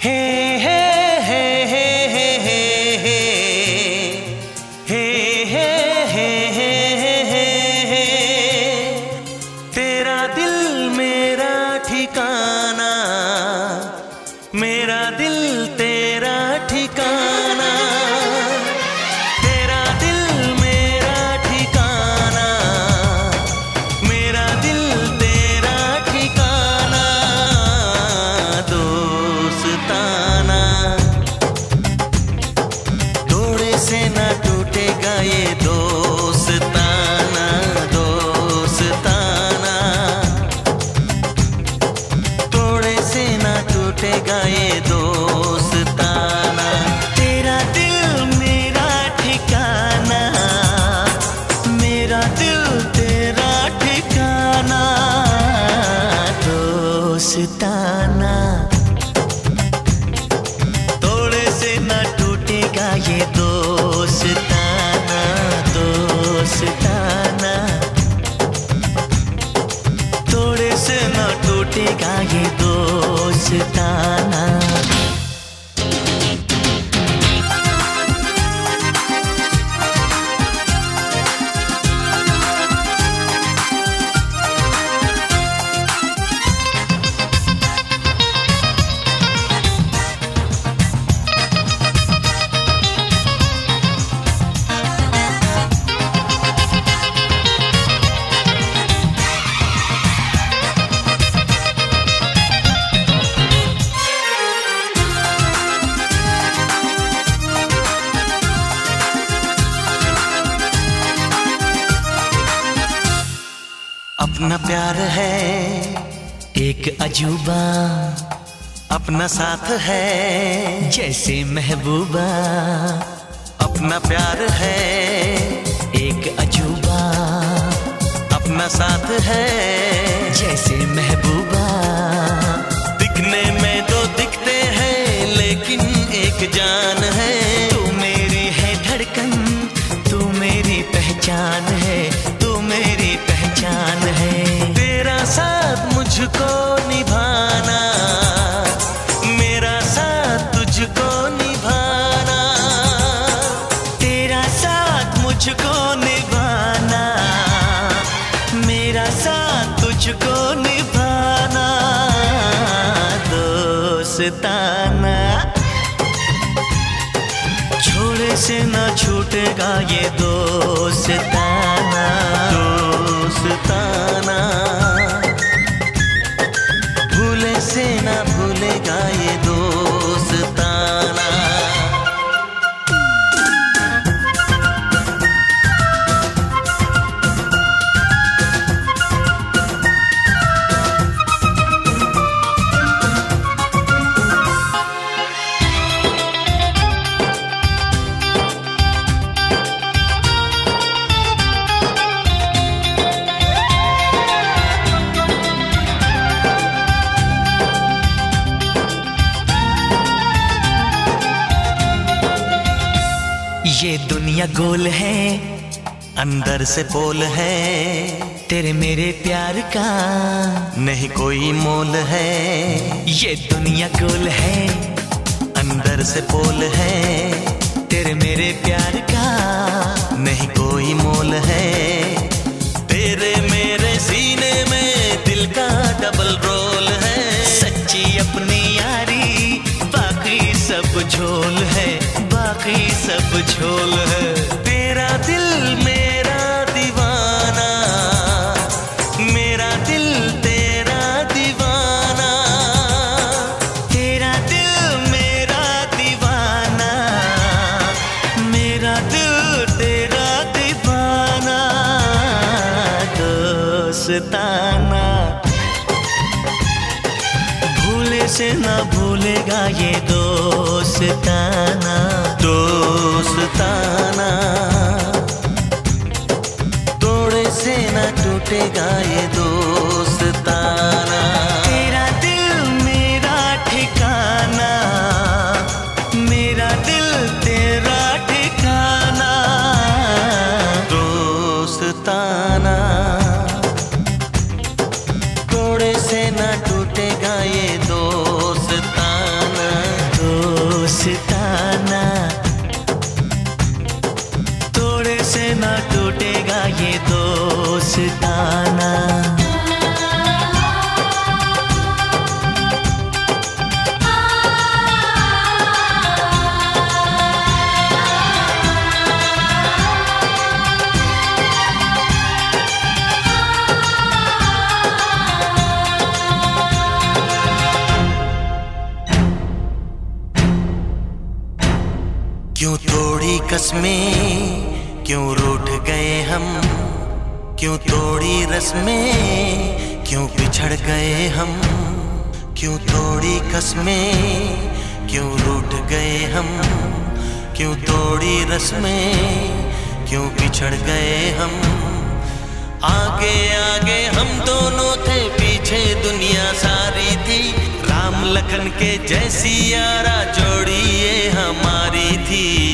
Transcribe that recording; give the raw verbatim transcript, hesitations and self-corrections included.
हे हे हे हे हे हे हे हे हे हे हे हे तेरा दिल मेरा ठिकाना, मेरा दिल तेरा ठिकाना, तेरा दिल मेरा ठिकाना, मेरा दिल तेरा ठिकाना, दोस्ताना। तोड़े से ना टूटेगा ये दोस्ताना, दोस्ताना। तोड़े से ना टूटेगा ये दोस्ताना। तेरा दिल मेरा ठिकाना, मेरा दिल तेरा ठिकाना, दोस्ताना। तोड़े से ना टूटेगा ये दोस्ताना, दोस्ताना। तोड़े से ना टूटेगा ये दोस्ताना। अपना प्यार है एक अजूबा, अपना साथ है जैसे महबूबा। अपना प्यार है एक अजूबा, अपना साथ है जैसे महबूबा। दिखने में तो दिखते हैं लेकिन एक जान है। तू मेरी है धड़कन, तू मेरी पहचान है, तू मेरी पहचान है। तेरा साथ मुझको निभाना, मेरा साथ तुझको निभाना। तेरा साथ मुझको निभाना, मेरा साथ तुझको निभाना, दोस्ताना। छोड़े से ना छूटेगा ये दोस्ताना, दोस्ताना। भूले से ना भूलेगा ये दोस्ताना। ये दुनिया गोल है, अंदर से पोल है। तेरे मेरे प्यार का नहीं कोई मोल है। ये दुनिया गोल है, अंदर से पोल है। तेरे मेरे प्यार का नहीं कोई मोल है। तेरे मेरे सीने में दिल का डबल रोल है। सच्ची अपनी यारी बाकी सब झोल है, बाकी सब झोल है। तेरा दिल मेरा दीवाना, मेरा दिल तेरा दीवाना। तेरा दिल मेरा दीवाना, मेरा दिल तेरा दीवाना, दोस्ताना। भूले से ना भूलेगा ये दोस्ताना, दोस्ताना। तोड़े से ना टूटेगा ये दोस्ताना। तेरा दिल मेरा ठिकाना, मेरा दिल तेरा ठिकाना, दोस्ताना। तोड़े से ना टूटेगा ये दोस्ताना। क्यों तोड़ी कसमें, क्यों रूठ गए हम, क्यों तोड़ी रस्में, क्यों बिछड़ गए हम। क्यों तोड़ी कसमें, क्यों रूठ गए हम, क्यों तोड़ी रस्में, क्यों बिछड़ गए हम। आगे आगे हम दोनों थे, पीछे दुनिया सारी थी। राम लखन के जैसी यारा जोड़ी ये हमारी थी।